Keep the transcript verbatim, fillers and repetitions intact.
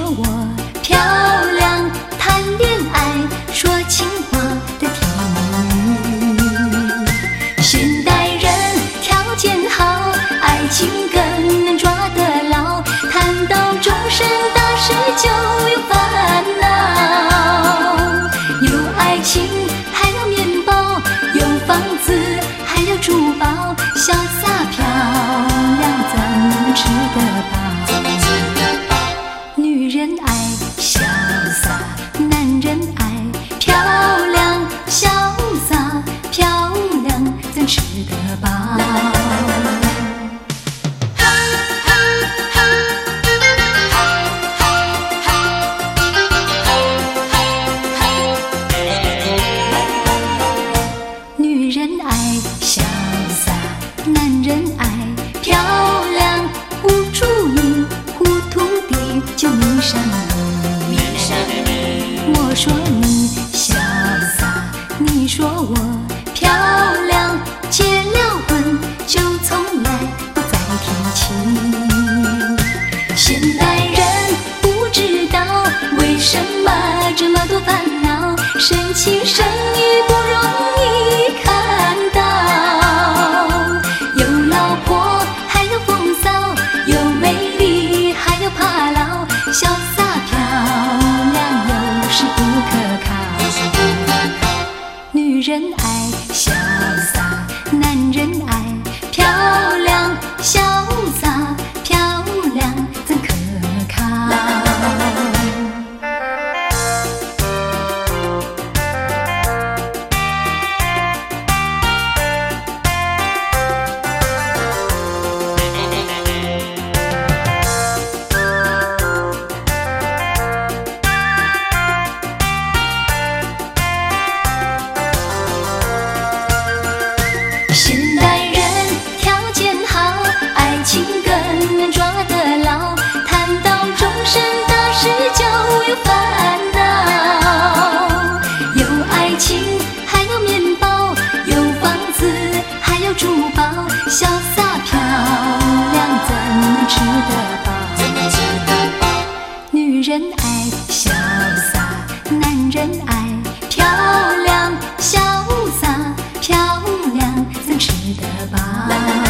我漂亮，谈恋爱说情话的甜言蜜语。现代人条件好，爱情更能抓得牢，谈到终身大事就有烦恼。有爱情还有面包，有房子还有珠宝，潇洒漂亮怎能吃得饱？女人爱潇洒，男人爱漂亮，潇洒漂亮怎吃得饱？女人爱潇洒，男人爱漂亮，不注意糊涂地就迷上你。我说你潇洒，你说我漂亮，结了婚就从来不再提起。现代人不知道为什么这么多烦恼，生气生意不容易看到。有老婆还有风骚，有美丽还有怕老，潇洒漂亮有时不可靠。女人爱潇洒，男人爱漂亮，潇洒漂亮怎可靠？现代人条件好，爱情更能抓得牢，谈到终身大事就有烦恼。有爱情还有面包，有房子还有珠宝，潇洒漂亮怎能吃得饱？女人爱潇洒，男人爱漂亮，潇洒漂亮怎吃得饱？